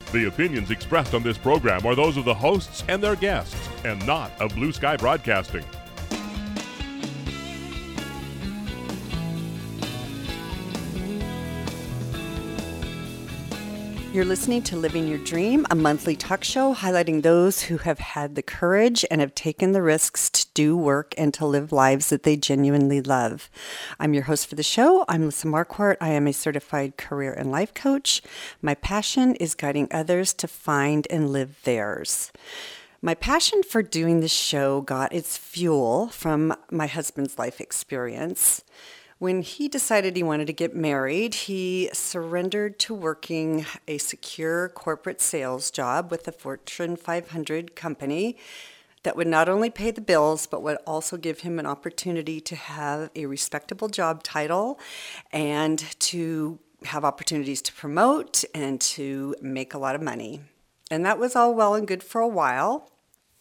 The opinions expressed on this program are those of the hosts and their guests, and not of Blue Sky Broadcasting. You're listening to Living Your Dream, a monthly talk show highlighting those who have had the courage and have taken the risks to do work and to live lives that they genuinely love. I'm your host for the show. I'm Lisa Marquardt. I am a certified career and life coach. My passion is guiding others to find and live theirs. My passion for doing this show got its fuel from my husband's life experience. When he decided he wanted to get married, he surrendered to working a secure corporate sales job with a Fortune 500 company that would not only pay the bills, but would also give him an opportunity to have a respectable job title and to have opportunities to promote and to make a lot of money. And that was all well and good for a while.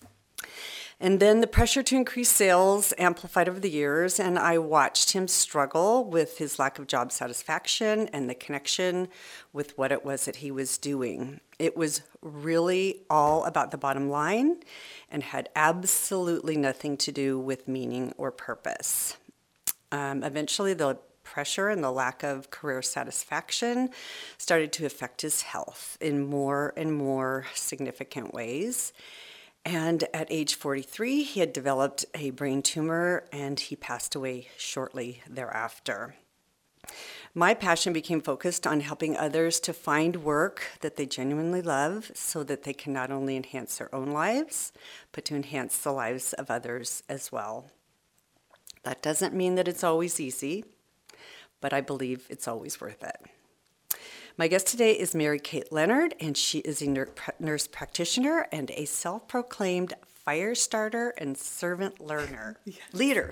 And then the pressure to increase sales amplified over the years, and I watched him struggle with his lack of job satisfaction and the connection with what it was that he was doing. It was really all about the bottom line and had absolutely nothing to do with meaning or purpose. Eventually, the pressure and the lack of career satisfaction started to affect his health in more and more significant ways. And at age 43, he had developed a brain tumor and he passed away shortly thereafter. My passion became focused on helping others to find work that they genuinely love so that they can not only enhance their own lives, but to enhance the lives of others as well. That doesn't mean that it's always easy, but I believe it's always worth it. My guest today is Mary Kate Leonard, and she is a nurse practitioner and a self-proclaimed fire starter and servant leader.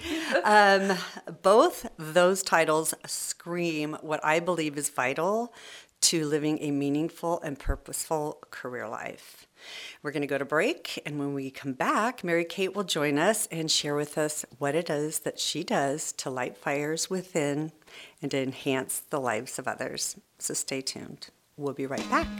Both those titles scream what I believe is vital to living a meaningful and purposeful career life. We're going to go to break, and when we come back, Mary Kate will join us and share with us what it is that she does to light fires within and to enhance the lives of others. So stay tuned. We'll be right back.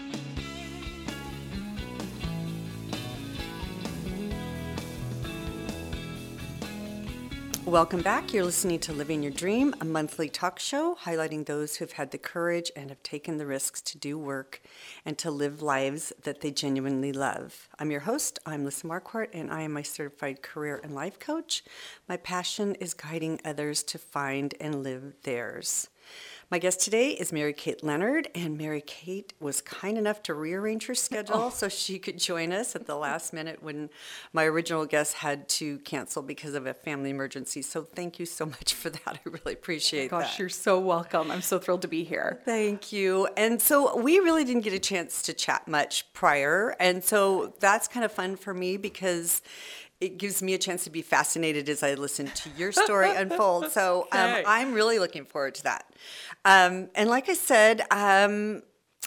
Welcome back. You're listening to Living Your Dream, a monthly talk show highlighting those who've had the courage and have taken the risks to do work and to live lives that they genuinely love. I'm your host. I'm Lisa Marquardt, and I am a certified career and life coach. My passion is guiding others to find and live theirs. My guest today is Mary Kate Leonard, and Mary Kate was kind enough to rearrange her schedule so she could join us at the last minute when my original guest had to cancel because of a family emergency. So thank you so much for that. I really appreciate that. Gosh, you're so welcome. I'm so thrilled to be here. Thank you. And so we really didn't get a chance to chat much prior, and so that's kind of fun for me because it gives me a chance to be fascinated as I listen to your story unfold. So I'm really looking forward to that. And like I said, I'm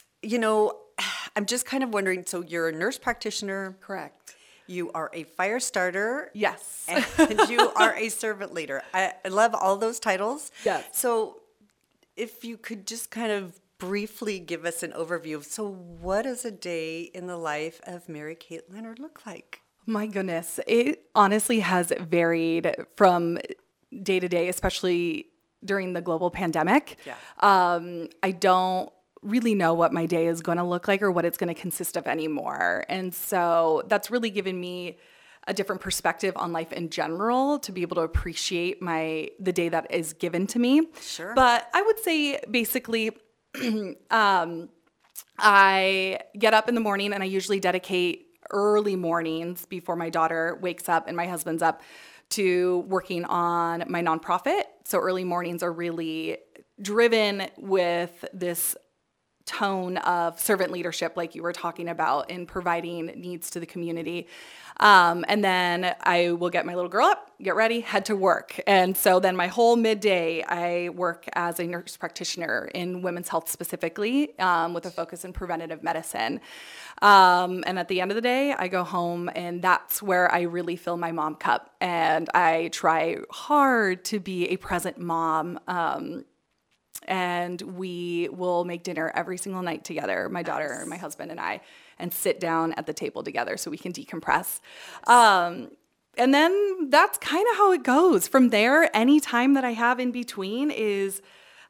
just kind of wondering, so you're a nurse practitioner. Correct. You are a fire starter. Yes. And you are a servant leader. I love all those titles. Yes. So if you could just kind of briefly give us an overview of, so what does a day in the life of Mary Kate Leonard look like? My goodness. It honestly has varied from day to day, especially during the global pandemic. Yeah. I don't really know what my day is going to look like or what it's going to consist of anymore. And so that's really given me a different perspective on life in general to be able to appreciate the day that is given to me. Sure. But I would say basically I get up in the morning and I usually dedicate early mornings before my daughter wakes up and my husband's up to working on my nonprofit. So early mornings are really driven with this tone of servant leadership, like you were talking about, in providing needs to the community. And then I will get my little girl up, get ready, head to work. And so then my whole midday, I work as a nurse practitioner in women's health specifically, with a focus in preventative medicine. And at the end of the day, I go home, and that's where I really fill my mom cup. And I try hard to be a present mom, And we will make dinner every single night together, my daughter, my husband, and I, and sit down at the table together so we can decompress. And then that's kind of how it goes. From there, any time that I have in between is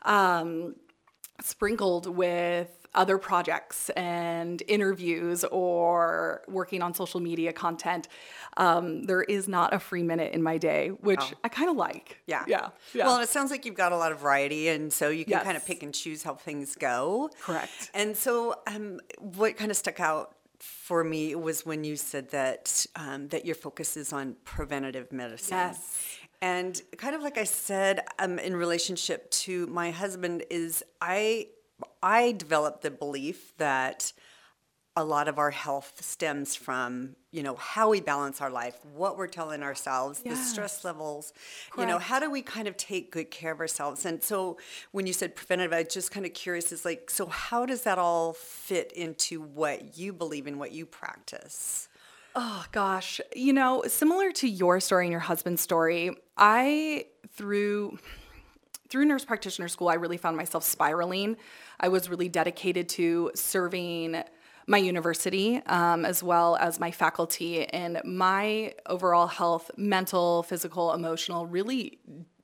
sprinkled with other projects and interviews or working on social media content. There is not a free minute in my day, which I kind of like. Yeah. Yeah. Well, and it sounds like you've got a lot of variety, and so you can Yes. kind of pick and choose how things go. Correct. And so what kind of stuck out for me was when you said that that your focus is on preventative medicine. Yes. And kind of like I said, in relationship to my husband, is I developed the belief that a lot of our health stems from, how we balance our life, what we're telling ourselves, the stress levels, Correct. how do we kind of take good care of ourselves? And so when you said preventative, I was just kind of curious, is like, so how does that all fit into what you believe in, what you practice? Oh, gosh. Similar to your story and your husband's story, through nurse practitioner school, I really found myself spiraling. I was really dedicated to serving my university as well as my faculty, and my overall health, mental, physical, emotional, really,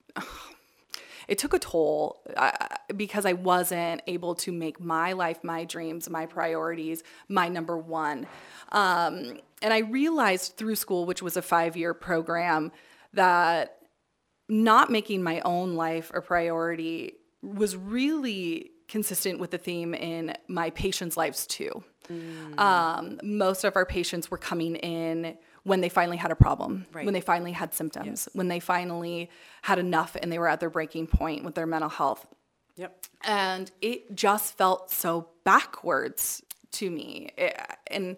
it took a toll because I wasn't able to make my life, my dreams, my priorities, my number one. And I realized through school, which was a 5-year program, that not making my own life a priority was really consistent with the theme in my patients' lives too. Most of our patients were coming in when they finally had a problem, when they finally had symptoms, when they finally had enough and they were at their breaking point with their mental health. Yep. And it just felt so backwards to me. And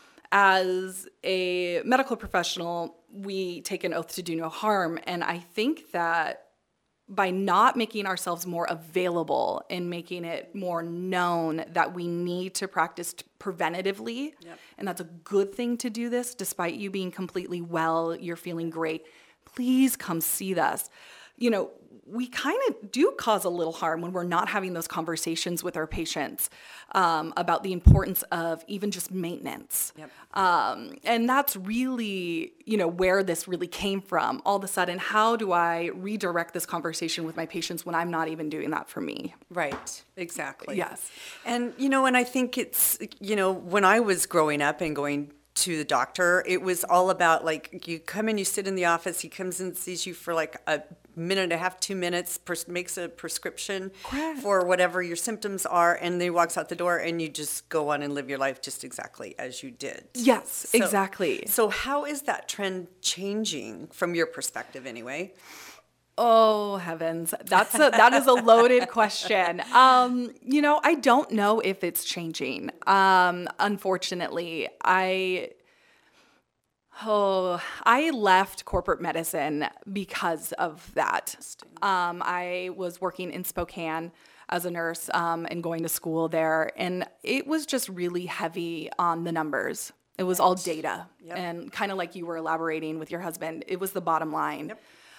as a medical professional, we take an oath to do no harm. And I think that by not making ourselves more available and making it more known that we need to practice preventatively, and that's a good thing to do this, despite you being completely well, you're feeling great, please come see us. We kind of do cause a little harm when we're not having those conversations with our patients about the importance of even just maintenance. And that's really, where this really came from. All of a sudden, how do I redirect this conversation with my patients when I'm not even doing that for me? Right. Exactly. Yes. And, and I think it's, when I was growing up and going to the doctor, it was all about like, you come in, you sit in the office, he comes and sees you for like a minute and a half, 2 minutes, makes a prescription for whatever your symptoms are, and then he walks out the door and you just go on and live your life just exactly as you did. Yes, exactly. So how is that trend changing from your perspective anyway? Oh, heavens. That is a loaded question. I don't know if it's changing. Unfortunately, I left corporate medicine because of that. I was working in Spokane as a nurse and going to school there, and it was just really heavy on the numbers. It was all data, and kind of like you were elaborating with your husband, it was the bottom line.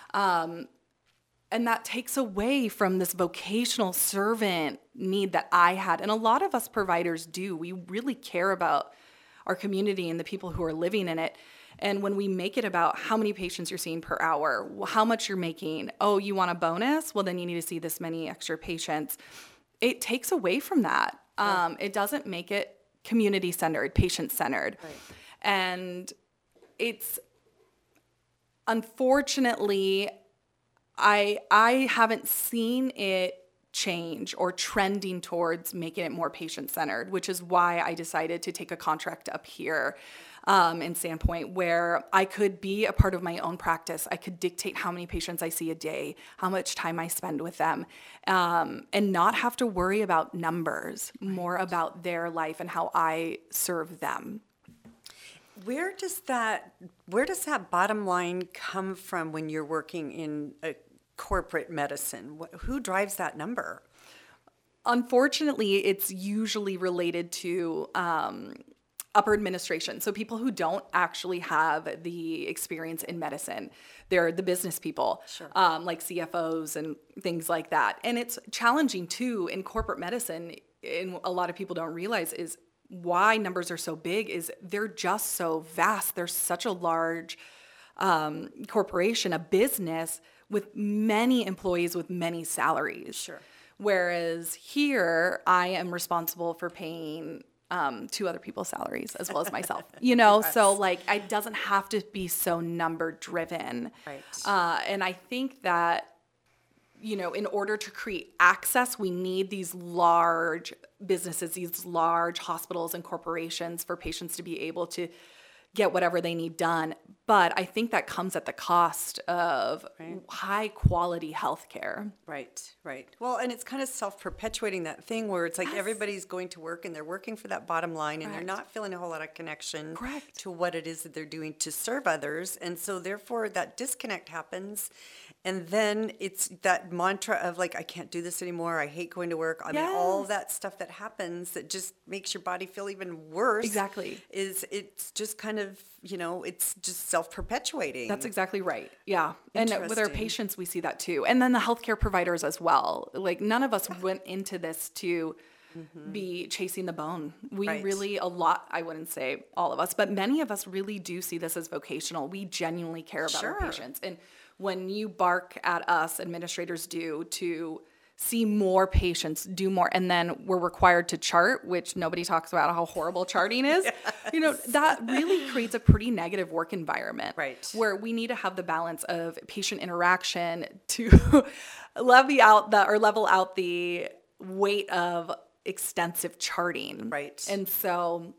And that takes away from this vocational servant need that I had. And a lot of us providers do. We really care about our community and the people who are living in it. And when we make it about how many patients you're seeing per hour, how much you're making, oh, you want a bonus? Well, then you need to see this many extra patients. It takes away from that. It doesn't make it community-centered, patient-centered. Right. And it's, unfortunately, I haven't seen it change or trending towards making it more patient-centered, which is why I decided to take a contract up here in Sandpoint, where I could be a part of my own practice. I could dictate how many patients I see a day, how much time I spend with them, and not have to worry about numbers, more about their life and how I serve them. Where does that bottom line come from when you're working in a corporate medicine? Who drives that number? Unfortunately, it's usually related to upper administration. So people who don't actually have the experience in medicine, they're the business people, like CFOs and things like that. And it's challenging too in corporate medicine. And a lot of people don't realize is why numbers are so big is they're just so vast. There's such a large corporation, a business with many employees with many salaries. Sure. Whereas here, I am responsible for paying 2 other people's salaries as well as myself, Yes. So like it doesn't have to be so number driven. Right. And I think that, in order to create access, we need these large businesses, these large hospitals and corporations for patients to be able to get whatever they need done. But I think that comes at the cost of high quality healthcare. Right. Well, and it's kind of self-perpetuating, that thing where it's like everybody's going to work and they're working for that bottom line and they're not feeling a whole lot of connection to what it is that they're doing to serve others. And so therefore that disconnect happens. And then it's that mantra of like, I can't do this anymore. I hate going to work. I mean, all that stuff that happens that just makes your body feel even worse. Exactly. It's just kind of, it's just self-perpetuating. That's exactly right. Yeah. And with our patients, we see that too. And then the healthcare providers as well. Like none of us went into this to be chasing the bone. We really, I wouldn't say all of us, but many of us really do see this as vocational. We genuinely care about our patients. And when you bark at us, administrators do, to see more patients, do more, and then we're required to chart, which nobody talks about how horrible charting is. That really creates a pretty negative work environment. Right. Where we need to have the balance of patient interaction to level out the weight of extensive charting. Right. And so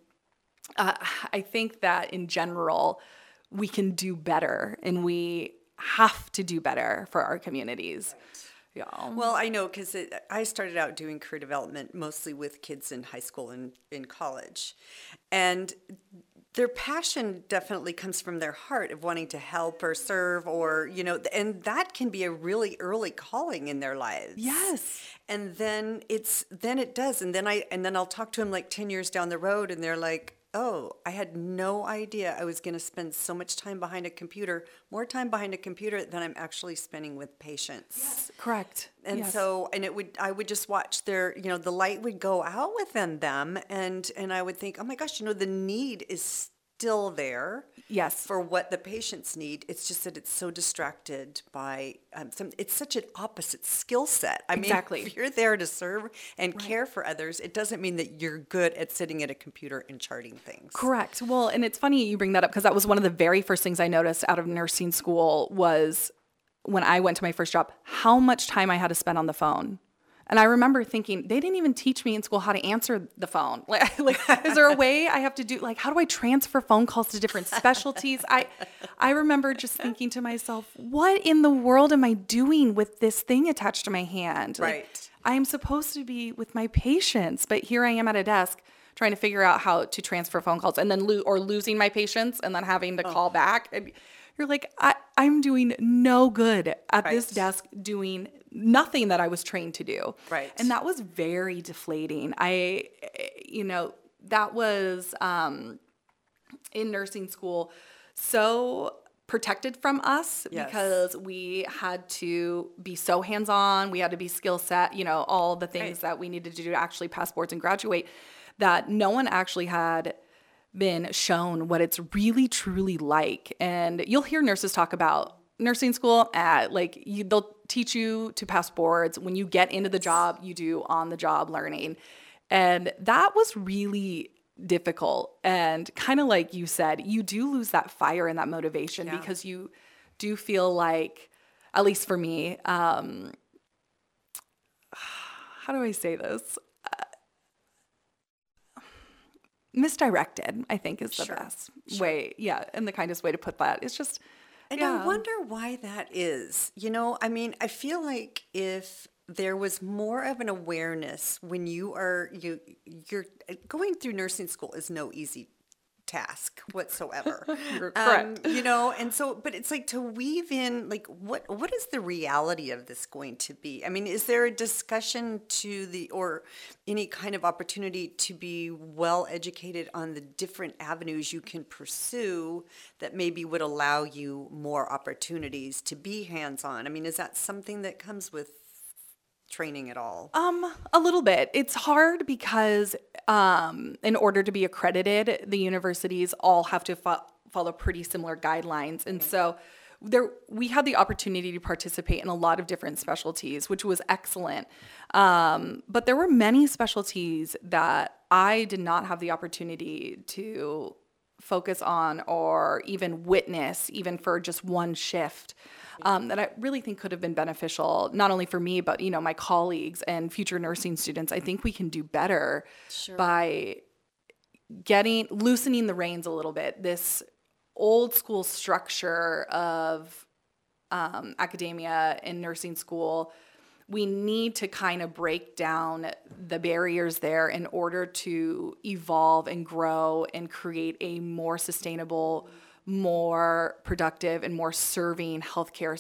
I think that in general, we can do better, and we have to do better for our communities. Yeah. Well, I know because I started out doing career development mostly with kids in high school and in college. And their passion definitely comes from their heart of wanting to help or serve or, and that can be a really early calling in their lives. Yes. And then it does. And then I'll talk to them like 10 years down the road and they're like, oh, I had no idea I was going to spend so much time behind a computer, more time behind a computer than I'm actually spending with patients. Yes, correct. And so, I would just watch their, the light would go out within them. And I would think, oh my gosh, the need is still there. Yes. For what the patients need. It's just that it's so distracted by it's such an opposite skill set. I mean, if you're there to serve and care for others, it doesn't mean that you're good at sitting at a computer and charting things. Correct. Well, and it's funny you bring that up because that was one of the very first things I noticed out of nursing school was when I went to my first job, how much time I had to spend on the phone. And I remember thinking, they didn't even teach me in school how to answer the phone. Like, is there a way I have to do, how do I transfer phone calls to different specialties? I remember just thinking to myself, what in the world am I doing with this thing attached to my hand? Right. I am supposed to be with my patients, but here I am at a desk trying to figure out how to transfer phone calls and then losing my patients and then having to call back. And you're like, I'm doing no good at this desk doing nothing that I was trained to do. Right. And that was very deflating. That was in nursing school so protected from us because we had to be so hands-on. We had to be skill set, all the things that we needed to do to actually pass boards and graduate, that no one actually had been shown what it's really truly like. And you'll hear nurses talk about nursing school they'll teach you to pass boards. When you get into the job, you do on-the-job learning. And that was really difficult. And kind of like you said, you do lose that fire and that motivation because you do feel like, at least for me, how do I say this? Misdirected, I think, is the best way. Yeah, and the kindest way to put that. It's just... And I wonder why that is. I feel like if there was more of an awareness when you're going through nursing school is no easy task whatsoever. You're correct. And so, but it's like to weave in, like, what is the reality of this going to be? I mean, is there a discussion or any kind of opportunity to be well educated on the different avenues you can pursue that maybe would allow you more opportunities to be hands-on? I mean, is that something that comes with training at all? A little bit. It's hard because in order to be accredited, the universities all have to follow pretty similar guidelines. And so we had the opportunity to participate in a lot of different specialties, which was excellent. But there were many specialties that I did not have the opportunity to focus on or even witness, even for just one shift. That I really think could have been beneficial, not only for me, but, my colleagues and future nursing students. I think we can do better by loosening the reins a little bit. This old school structure of academia and nursing school, we need to kind of break down the barriers there in order to evolve and grow and create a more sustainable, more productive and more serving healthcare,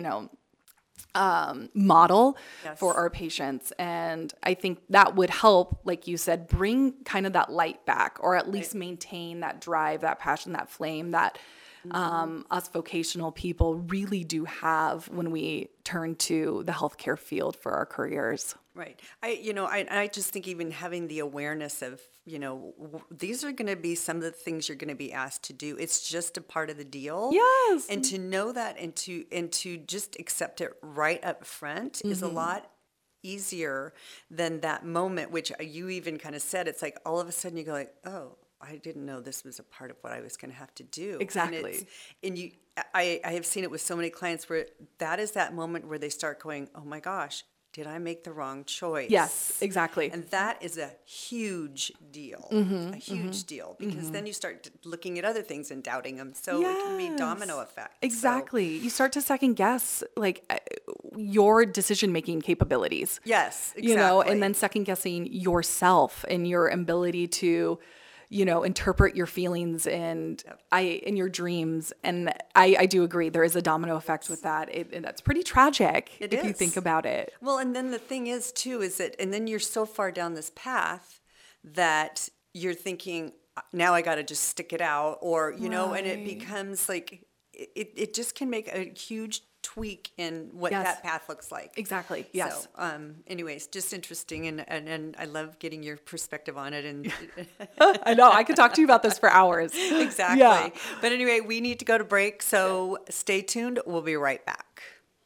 model for our patients. And I think that would help, like you said, bring kind of that light back, or at least maintain that drive, that passion, that flame that us vocational people really do have when we turn to the healthcare field for our careers. Right. I just think even having the awareness of, these are going to be some of the things you're going to be asked to do. It's just a part of the deal. Yes. And to know that and to just accept it right up front is a lot easier than that moment, which you even kind of said. It's like all of a sudden you go like, oh, I didn't know this was a part of what I was going to have to do. Exactly. I have seen it with so many clients where that is that moment where they start going, oh my gosh, did I make the wrong choice? Yes, exactly. And that is a huge deal, deal, because then you start looking at other things and doubting them. So it can be domino effect. Exactly. So, you start to second guess your decision-making capabilities. Yes, exactly. And then second guessing yourself and your ability to interpret your feelings and in your dreams. And I do agree there is a domino effect with that. And that's pretty tragic if you think about it. Well, and then the thing is too, and then you're so far down this path that you're thinking, now I got to just stick it out, or, and it becomes like, it just can make a huge tweak in what that path looks like. Exactly. Yes. So, anyways, just interesting, and I love getting your perspective on it. And I know I could talk to you about this for hours. Exactly. Yeah. But anyway, we need to go to break, so stay tuned. We'll be right back.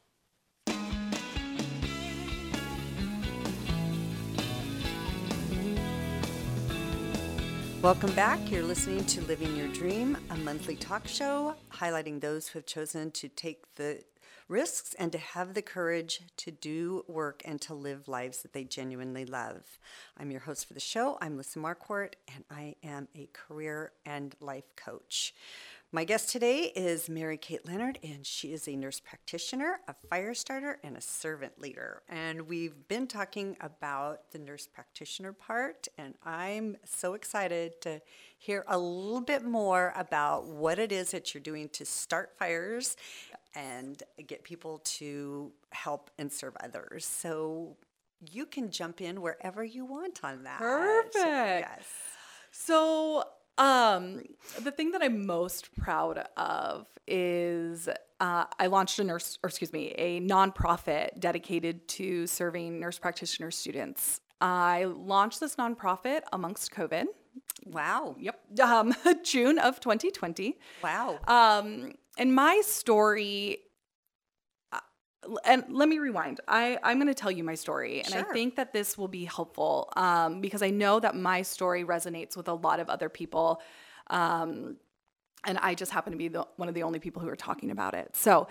Welcome back. You're listening to Living Your Dream, a monthly talk show highlighting those who have chosen to take the risks and to have the courage to do work and to live lives that they genuinely love. I'm your host for the show. I'm Lisa Marquardt, and I am a career and life coach. My guest today is Mary Kate Leonard, and she is a nurse practitioner, a fire starter, and a servant leader. And we've been talking about the nurse practitioner part, and I'm so excited to hear a little bit more about what it is that you're doing to start fires and get people to help and serve others. So you can jump in wherever you want on that. Perfect. Yes. So the thing that I'm most proud of is I launched a nonprofit dedicated to serving nurse practitioner students. I launched this nonprofit amongst COVID. Wow. Yep. June of 2020. Wow. And my story, and let me rewind. I'm going to tell you my story, and Sure. I think that this will be helpful because I know that my story resonates with a lot of other people, and I just happen to be one of the only people who are talking about it. So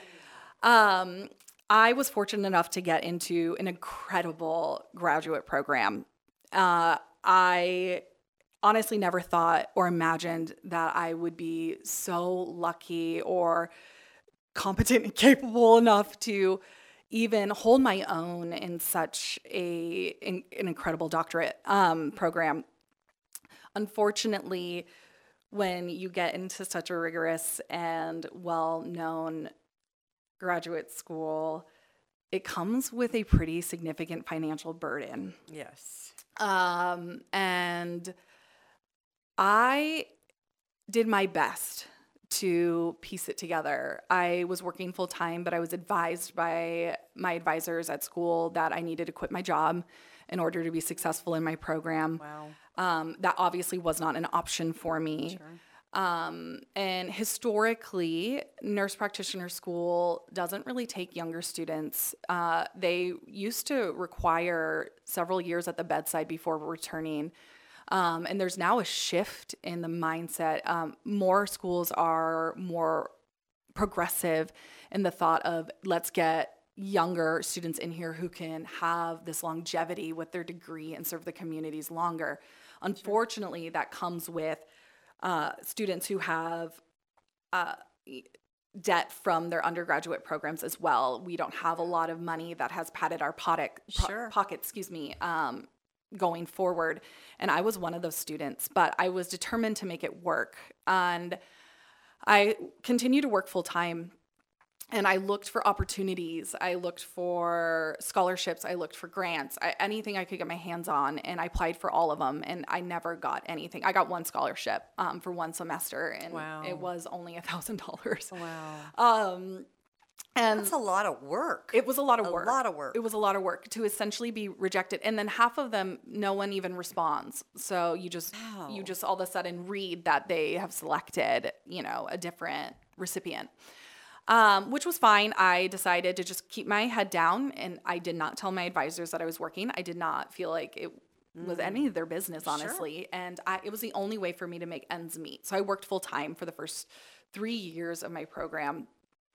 I was fortunate enough to get into an incredible graduate program. I honestly never thought or imagined that I would be so lucky or competent and capable enough to even hold my own in such an incredible doctorate program. Unfortunately, when you get into such a rigorous and well-known graduate school, it comes with a pretty significant financial burden. Yes. And I did my best to piece it together. I was working full time, but I was advised by my advisors at school that I needed to quit my job in order to be successful in my program. Wow. That obviously was not an option for me. Sure. And historically, nurse practitioner school doesn't really take younger students. They used to require several years at the bedside before returning. And there's now a shift in the mindset. More schools are more progressive in the thought of, let's get younger students in here who can have this longevity with their degree and serve the communities longer. Unfortunately, that comes with students who have debt from their undergraduate programs as well. We don't have a lot of money that has padded our pockets, going forward. And I was one of those students, but I was determined to make it work. And I continued to work full time. And I looked for opportunities. I looked for scholarships. I looked for grants, anything I could get my hands on. And I applied for all of them. And I never got anything. I got one scholarship for one semester. And Wow. It was only $1,000. Wow. And That's a lot of work. it was a lot of work. A lot of work. It was a lot of work to essentially be rejected. And then half of them, no one even responds. So you just all of a sudden read that they have selected, a different recipient. Which was fine. I decided to just keep my head down, and I did not tell my advisors that I was working. I did not feel like it was any of their business, honestly. Sure. And it was the only way for me to make ends meet. So I worked full time for the first 3 years of my program.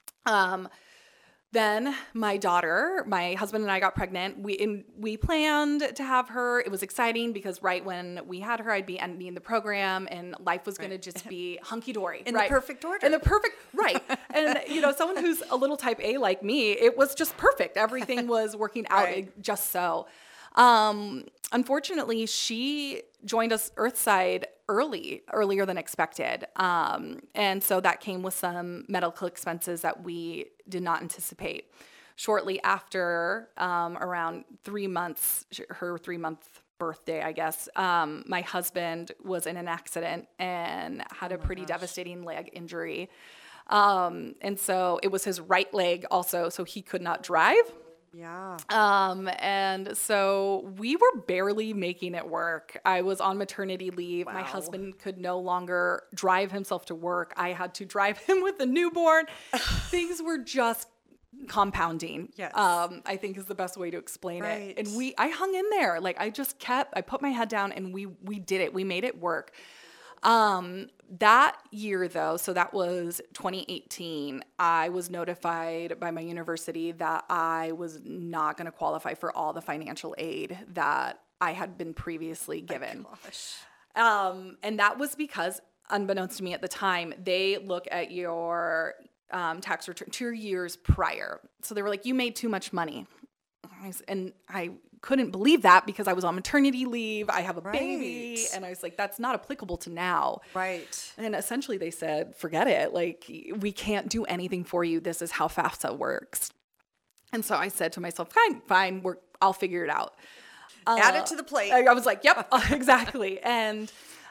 Then my daughter, my husband and I got pregnant. We planned to have her. It was exciting because right when we had her, I'd be ending the program and life was going to just be hunky-dory. In the perfect order. Right. And, someone who's a little type A like me, it was just perfect. Everything was working out just so. Unfortunately, she joined us Earthside earlier than expected. And so that came with some medical expenses that we did not anticipate. Shortly after, around 3 months, her 3-month birthday, I guess, my husband was in an accident and had a pretty devastating leg injury. And so it was his right leg also, so he could not drive. Yeah. And so we were barely making it work. I was on maternity leave. Wow. My husband could no longer drive himself to work. I had to drive him with a newborn. Things were just compounding. Yes. I think is the best way to explain it. And I hung in there. Like I put my head down and we did it. We made it work. That year though, so that was 2018, I was notified by my university that I was not going to qualify for all the financial aid that I had been previously given. And that was because, unbeknownst to me at the time, they look at your tax return 2 years prior. So they were like, you made too much money. And I couldn't believe that because I was on maternity leave. I have a baby. And I was like, that's not applicable to now. Right. And essentially they said, forget it. Like, we can't do anything for you. This is how FAFSA works. And so I said to myself, fine, I'll figure it out. Add it to the plate. I was like, yep, exactly. And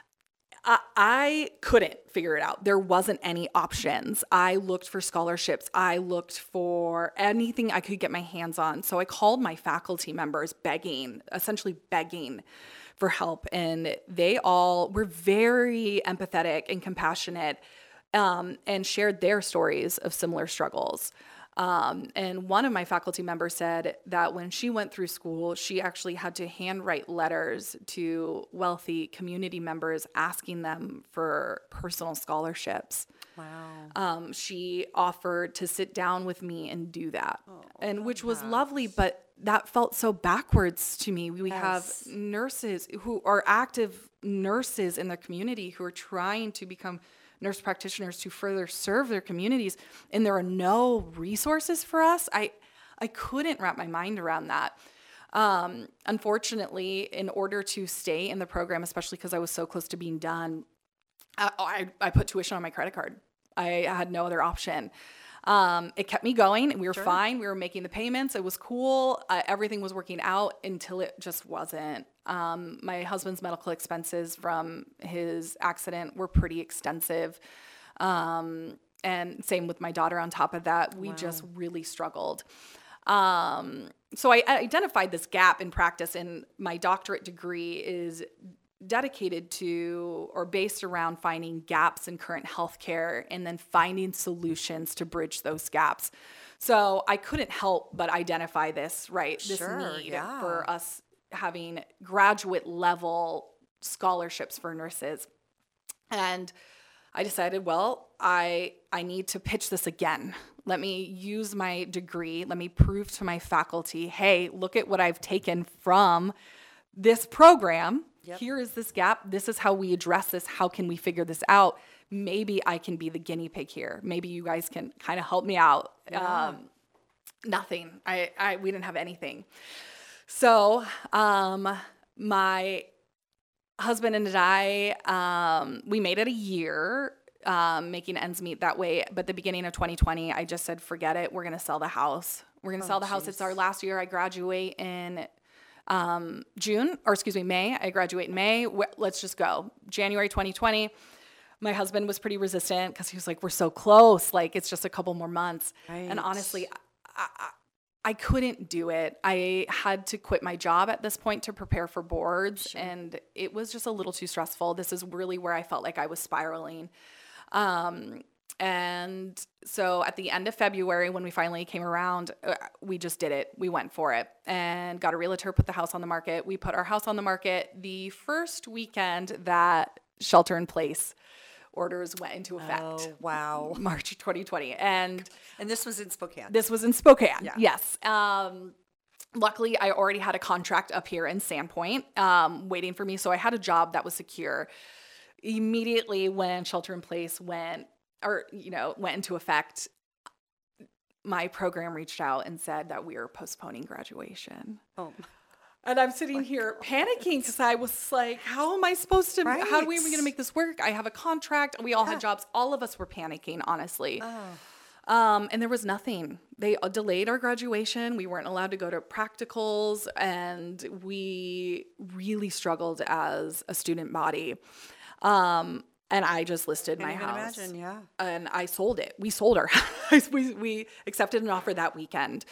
I couldn't figure it out. There wasn't any options. I looked for scholarships. I looked for anything I could get my hands on. So I called my faculty members essentially begging for help. And they all were very empathetic and compassionate and shared their stories of similar struggles. And one of my faculty members said that when she went through school, she actually had to handwrite letters to wealthy community members asking them for personal scholarships. Wow. She offered to sit down with me and do that, which was lovely, but that felt so backwards to me. We have nurses who are active nurses in the community who are trying to become nurse practitioners to further serve their communities, and there are no resources for us. I couldn't wrap my mind around that. Unfortunately, in order to stay in the program, especially because I was so close to being done, I put tuition on my credit card. I had no other option. It kept me going. We were fine. We were making the payments. It was cool. Everything was working out until it just wasn't. My husband's medical expenses from his accident were pretty extensive. And same with my daughter on top of that. We just really struggled. So I identified this gap in practice, and my doctorate degree is dedicated to or based around finding gaps in current healthcare and then finding solutions to bridge those gaps. So I couldn't help but identify this need for us having graduate level scholarships for nurses. And I decided, well, I need to pitch this again. Let me use my degree. Let me prove to my faculty, hey, look at what I've taken from this program. Yep. Here is this gap. This is how we address this. How can we figure this out? Maybe I can be the guinea pig here. Maybe you guys can kind of help me out. Yeah. Nothing. We didn't have anything. So my husband and I, we made it a year, making ends meet that way. But the beginning of 2020, I just said, forget it. We're going to sell the house. We're going to sell the house. It's our last year. I graduate in May. I graduate in May. Let's just go. January 2020, my husband was pretty resistant because he was like, we're so close. Like, it's just a couple more months. Right. And honestly, I couldn't do it. I had to quit my job at this point to prepare for boards. Sure. And it was just a little too stressful. This is really where I felt like I was spiraling. And so at the end of February, when we finally came around, we just did it. We went for it and got a realtor, put the house on the market. We put our house on the market the first weekend that shelter in place orders went into effect. Oh, wow. March 2020. And this was in Spokane. This was in Spokane. Yeah. Yes. Luckily, I already had a contract up here in Sandpoint waiting for me. So I had a job that was secure. Immediately when shelter in place went into effect, my program reached out and said that we were postponing graduation. Oh. And I'm sitting here panicking because I was like, how am I supposed to, how are we going to make this work? I have a contract. We all had jobs. All of us were panicking, honestly. Oh. And there was nothing. They delayed our graduation. We weren't allowed to go to practicals, and we really struggled as a student body. And I just listed my house. Imagine, yeah. And I sold it. We sold our house. We accepted an offer that weekend.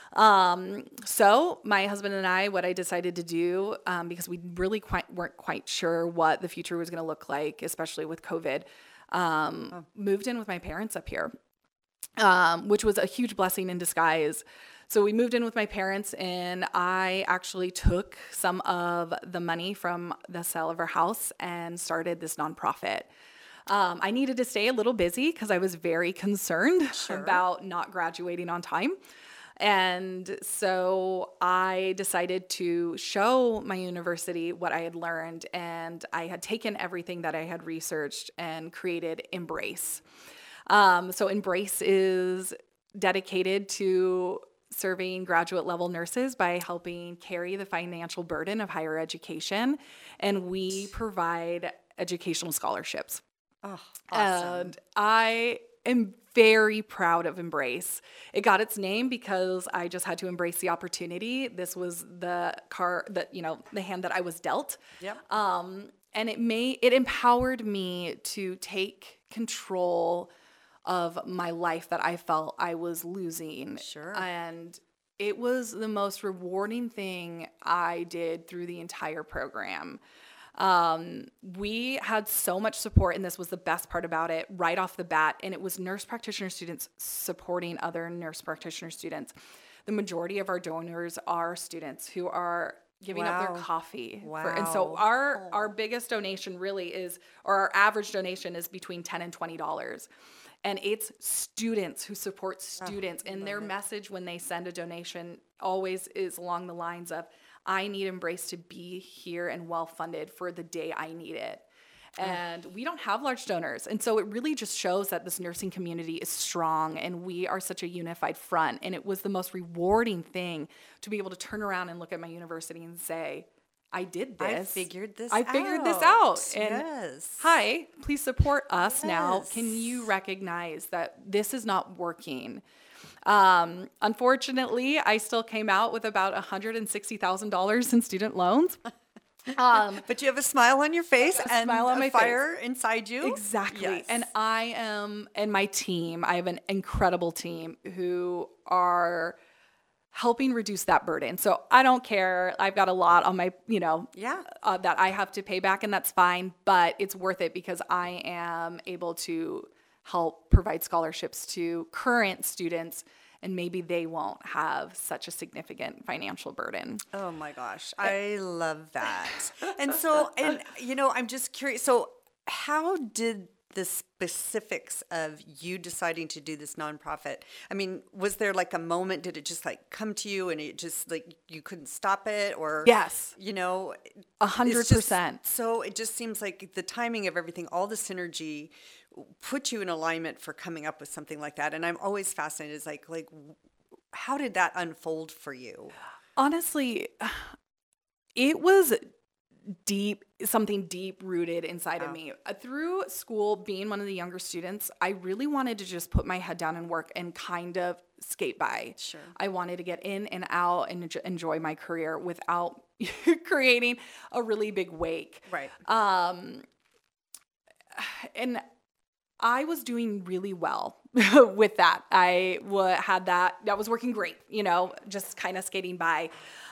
So my husband and I, what I decided to do, because we really weren't quite sure what the future was going to look like, especially with COVID, moved in with my parents up here, which was a huge blessing in disguise. So we moved in with my parents, and I actually took some of the money from the sale of our house and started this nonprofit. I needed to stay a little busy because I was very concerned about not graduating on time. And so I decided to show my university what I had learned, and I had taken everything that I had researched and created Embrace. So Embrace is dedicated to serving graduate level nurses by helping carry the financial burden of higher education. And we provide educational scholarships. Oh, awesome. And I am very proud of Embrace. It got its name because I just had to embrace the opportunity. This was the hand that I was dealt. Yep. And it empowered me to take control of my life that I felt I was losing. Sure. And it was the most rewarding thing I did through the entire program. We had so much support, and this was the best part about it right off the bat. And it was nurse practitioner students supporting other nurse practitioner students. The majority of our donors are students who are giving up their coffee. Wow. And so our biggest donation really is, or our average donation is between $10 and $20. And it's students who support students. And their message when they send a donation always is along the lines of, I need Embrace to be here and well-funded for the day I need it. And we don't have large donors. And so it really just shows that this nursing community is strong and we are such a unified front. And it was the most rewarding thing to be able to turn around and look at my university and say, I did this. I figured this out. And yes. hi, please support us now. Yes. Can you recognize that this is not working? Unfortunately, I still came out with about $160,000 in student loans. But you have a smile on your face and smile on a my fire inside you. Exactly. Yes. And and my team, I have an incredible team who are helping reduce that burden. So I don't care. I've got a lot on my, that I have to pay back, and that's fine, but it's worth it because I am able to help provide scholarships to current students, and maybe they won't have such a significant financial burden. Oh my gosh. I love that. And so, I'm just curious. So how did the specifics of you deciding to do this nonprofit, I mean, was there like a moment, did it just like come to you and it just like, you couldn't stop it, or? Yes. 100%. So it just seems like the timing of everything, all the synergy put you in alignment for coming up with something like that. And I'm always fascinated, is like, how did that unfold for you? Honestly, it was something deep rooted inside of me. Through school, being one of the younger students, I really wanted to just put my head down and work and kind of skate by. Sure. I wanted to get in and out and enjoy my career without creating a really big wake. Right. And I was doing really well with that. I had that was working great, just kind of skating by.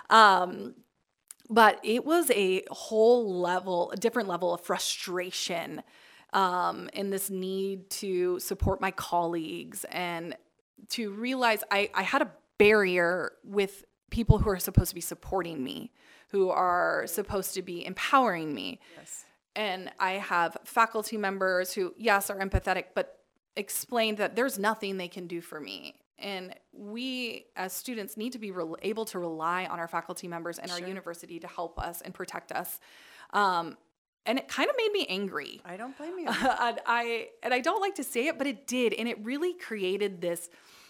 But it was a different level of frustration, and this need to support my colleagues and to realize I had a barrier with people who are supposed to be supporting me, who are supposed to be empowering me. Yes. And I have faculty members who, yes, are empathetic, but explain that there's nothing they can do for me. And we, as students, need to be able to rely on our faculty members and our university to help us and protect us. And it kind of made me angry. I don't blame you. and I don't like to say it, but it did. And it really created this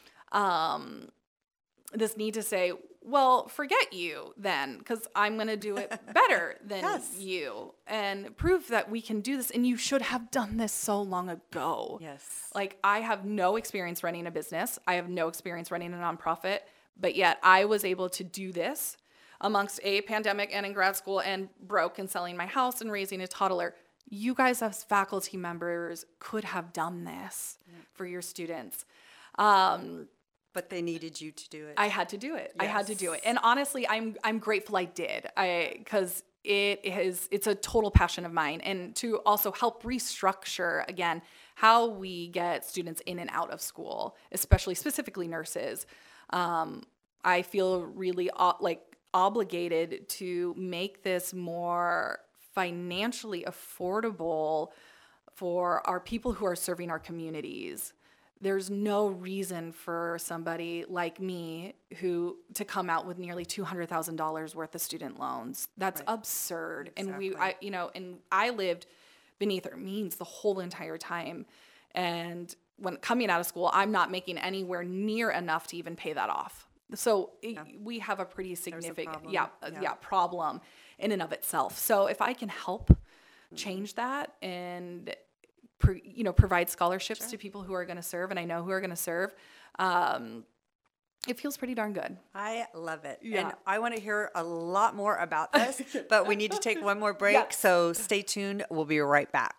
need to say, well, forget you then, because I'm going to do it better than you and prove that we can do this. And you should have done this so long ago. Yes. Like, I have no experience running a business. I have no experience running a nonprofit, but yet I was able to do this amongst a pandemic and in grad school and broke and selling my house and raising a toddler. You guys as faculty members could have done this for your students. But they needed you to do it. I had to do it. Yes. I had to do it. And honestly, I'm grateful I did. Because it's a total passion of mine. And to also help restructure, again, how we get students in and out of school, specifically nurses. I feel really obligated to make this more financially affordable for our people who are serving our communities. There's no reason for somebody like me to come out with nearly $200,000 worth of student loans. That's absurd. Exactly. And I lived beneath our means the whole entire time. And when coming out of school, I'm not making anywhere near enough to even pay that off. So we have a pretty significant problem in and of itself. So if I can help change that and provide scholarships to people who are going to serve, and I know who are going to serve, it feels pretty darn good. I love it. Yeah. And I want to hear a lot more about this, but we need to take one more break. So stay tuned. We'll be right back.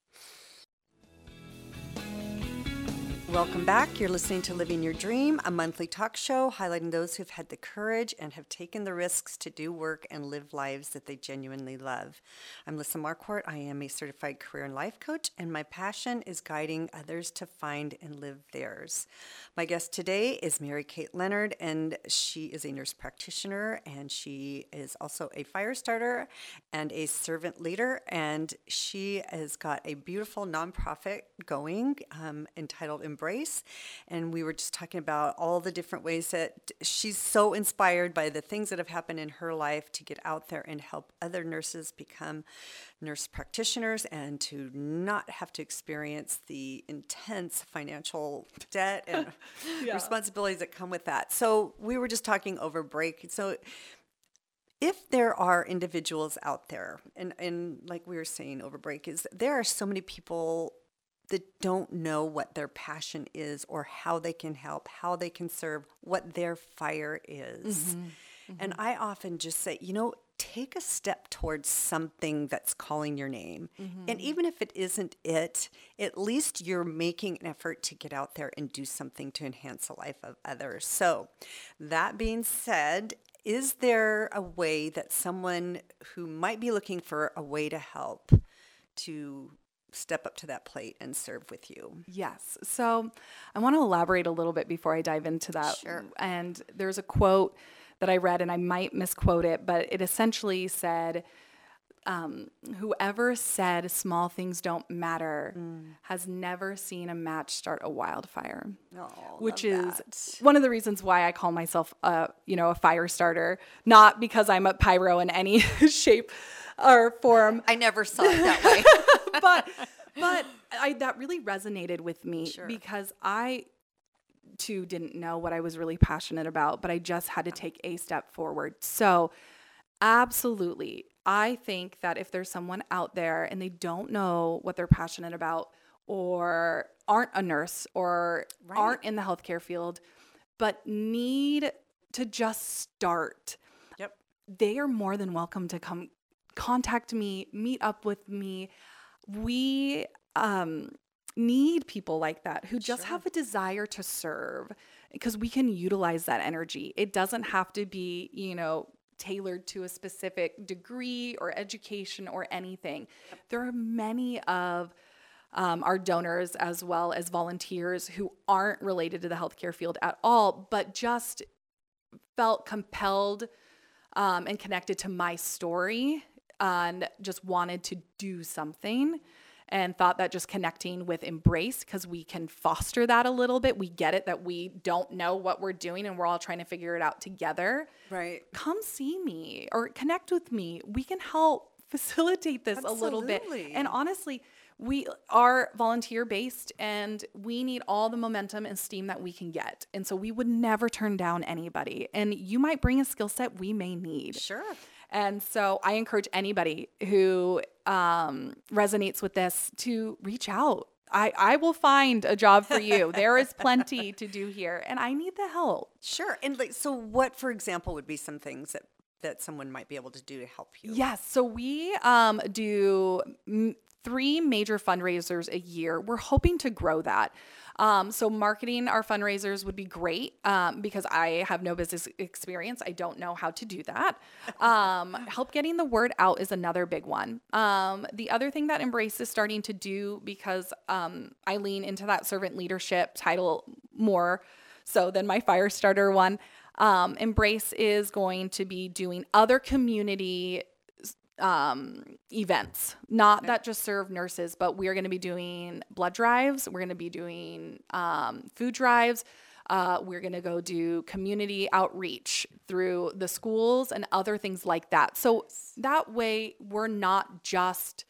Welcome back. You're listening to Living Your Dream, a monthly talk show highlighting those who've had the courage and have taken the risks to do work and live lives that they genuinely love. I'm Lissa Marquardt. I am a certified career and life coach, and my passion is guiding others to find and live theirs. My guest today is Mary Kate Leonard, and she is a nurse practitioner, and she is also a fire starter and a servant leader, and she has got a beautiful nonprofit going entitled Embrace. And we were just talking about all the different ways that she's so inspired by the things that have happened in her life to get out there and help other nurses become nurse practitioners and to not have to experience the intense financial debt and responsibilities that come with that. So we were just talking over break. So if there are individuals out there, and like we were saying over break, is there are so many people that don't know what their passion is or how they can help, how they can serve, what their fire is. And I often just say, take a step towards something that's calling your name. And even if it isn't it, at least you're making an effort to get out there and do something to enhance the life of others. So that being said, is there a way that someone who might be looking for a way to help to step up to that plate and serve with you? Yes. So I want to elaborate a little bit before I dive into that. Sure. And there's a quote that I read, and I might misquote it, but it essentially said, whoever said small things don't matter has never seen a match start a wildfire, which is one of the reasons why I call myself a fire starter, not because I'm a pyro in any shape or form. I never saw it that way. but that really resonated with me because I too didn't know what I was really passionate about, but I just had to take a step forward. So absolutely, I think that if there's someone out there and they don't know what they're passionate about or aren't a nurse or aren't in the healthcare field, but need to just start, they are more than welcome to come contact me, meet up with me. We need people like that who just have a desire to serve, because we can utilize that energy. It doesn't have to be, tailored to a specific degree or education or anything. There are many of our donors as well as volunteers who aren't related to the healthcare field at all, but just felt compelled and connected to my story and just wanted to do something, and thought that just connecting with Embrace, because we can foster that a little bit. We get it that we don't know what we're doing and we're all trying to figure it out together. Right. Come see me or connect with me. We can help facilitate this a little bit. And honestly, we are volunteer based and we need all the momentum and steam that we can get. And so we would never turn down anybody. And you might bring a skill set we may need. Sure. And so I encourage anybody who resonates with this to reach out. I will find a job for you. There is plenty to do here, and I need the help. Sure. And so what, for example, would be some things that someone might be able to do to help you? Yes. So we do 3 major fundraisers a year. We're hoping to grow that. So marketing our fundraisers would be great because I have no business experience. I don't know how to do that. Help getting the word out is another big one. The other thing that Embrace is starting to do, because I lean into that servant leadership title more so than my fire starter one, Embrace is going to be doing other community events, not that just serve nurses, but we're going to be doing blood drives. We're going to be doing food drives. We're going to go do community outreach through the schools and other things like that. So that way we're not just,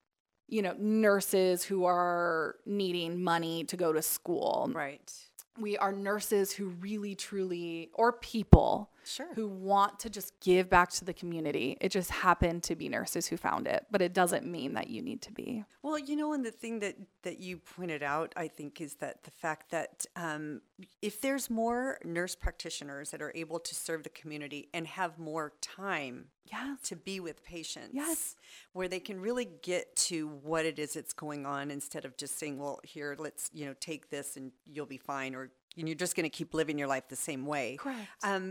nurses who are needing money to go to school. Right. We are nurses who really, truly, or people who want to just give back to the community. It just happened to be nurses who found it, but it doesn't mean that you need to be. Well, and the thing that you pointed out, I think, is that the fact that if there's more nurse practitioners that are able to serve the community and have more time to be with patients, where they can really get to what it is that's going on instead of just saying, well, here, let's, take this and you'll be fine, or you're just going to keep living your life the same way. Correct.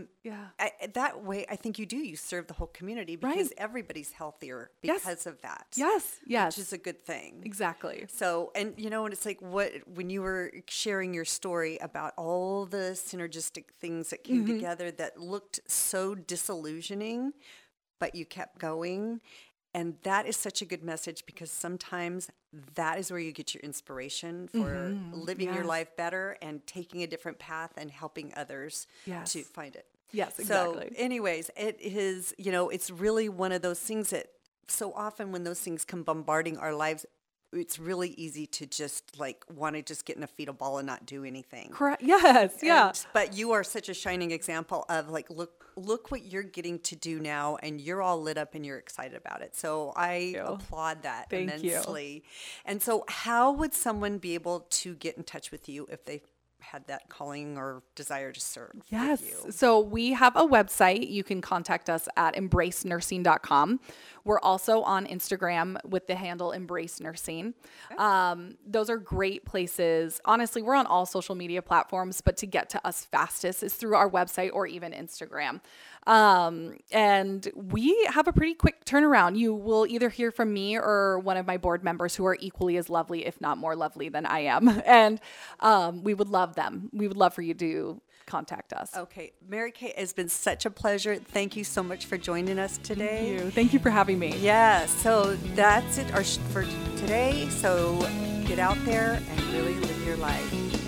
That way, I think you serve the whole community because everybody's healthier because of that. Yes. Which is a good thing. Exactly. So, and it's like when you were sharing your story about all the synergistic things that came together that looked so disillusioning, but you kept going. And that is such a good message, because sometimes that is where you get your inspiration for living your life better and taking a different path and helping others to find it. Yes, exactly. So anyways, it is, it's really one of those things that so often when those things come bombarding our lives, it's really easy to just like want to just get in a fetal ball and not do anything. Correct. Yes. Yeah. But you are such a shining example of like, look what you're getting to do now, and you're all lit up and you're excited about it. So I applaud that immensely. And so how would someone be able to get in touch with you if they had that calling or desire to serve? Yes. With you? So we have a website. You can contact us at embracenursing.com. We're also on Instagram with the handle Embrace Nursing. Okay. Those are great places. Honestly, we're on all social media platforms, but to get to us fastest is through our website or even Instagram. And we have a pretty quick turnaround. You will either hear from me or one of my board members who are equally as lovely, if not more lovely than I am. And we would love them. We would love for you to contact us. Okay. Mary Kay, it's been such a pleasure. Thank you so much for joining us today. Thank you for having me. Yeah. So that's it for today. So get out there and really live your life.